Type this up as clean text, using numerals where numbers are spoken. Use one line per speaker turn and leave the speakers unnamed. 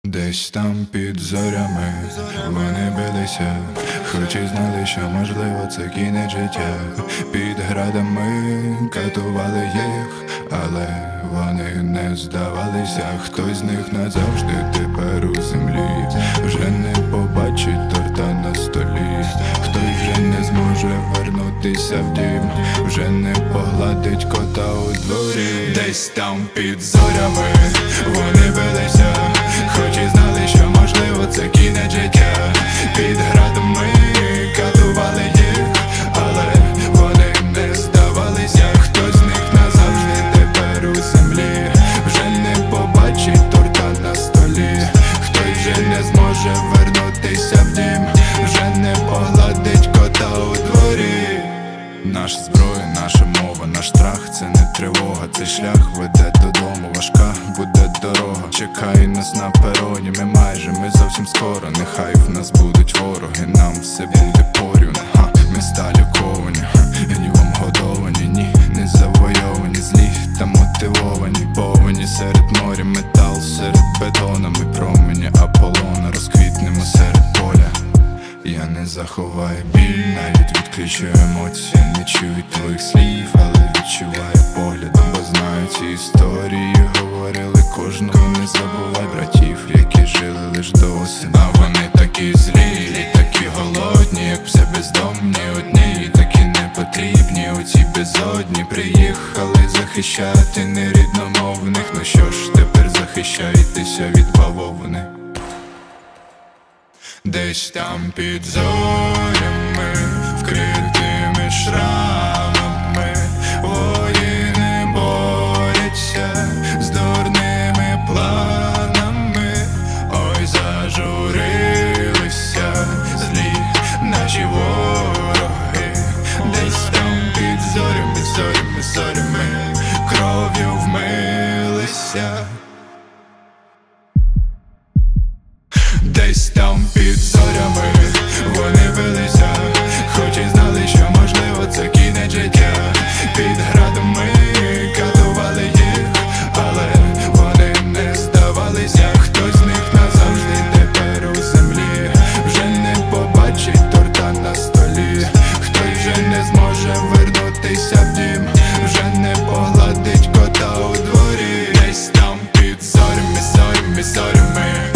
Десь там під зорями вони билися, хоч і знали, що можливо це кінець життя. Під градами катували їх, але вони не здавалися. Хтось з них назавжди тепер у землі вже не побачить торта на столі. Хтось вже не зможе вернутися в дім, вже не погладить кота у дворі. Десь там під зорями вони билися, хоч і знали, що можливо це кінець життя. Під градами катували їх, але вони не здавалися. Хтось з них назавжди тепер у землі вже не побачить торта на столі. Хтось вже не зможе вернутися в дім, вже не погладить кота у дворі. Наша зброя, наша мова, наш страх — це не тривога. Цей шлях веде додому, важка буде дорога. Чекає нас на пероні, ми зовсім скоро. Нехай в нас будуть вороги, нам все буде порівну. Міста ліковані, гнівом годовані, ні, не завойовані, злі та мотивовані. Повені серед моря, метал серед бетона. Ми промені Аполлона, розквітнемо серед поля. Я не заховаю біль, навіть відключу емоції. Не чую твоїх слів, але відчуваю поглядом, бо знаю ці історії. Говорили кожного, не забувай братів, які жили лиш до осені. А вони такі злі, і такі голодні, як все бездомні одні, і такі непотрібні у цій безодні. Приїхали захищати нерідномовних. Ну що ж, тепер захищайтеся від бавовни. Десь там під зорями, вкритими шрамами, воїни борються з дурними планами. Ой, зажурилися злі наші вороги. Десь там під зорями, зорями, зорями, кров'ю вмилися. Десь там під зорями вони билися, хоч і знали, що можливо це кінець життя. Під градами катували їх, але вони не здавалися. Хтось з них назавжди тепер у землі вже не побачить торта на столі. Хтось вже не зможе вернутися в дім, вже не погладить кота у дворі. Десь там під зорями, зорями, зорями,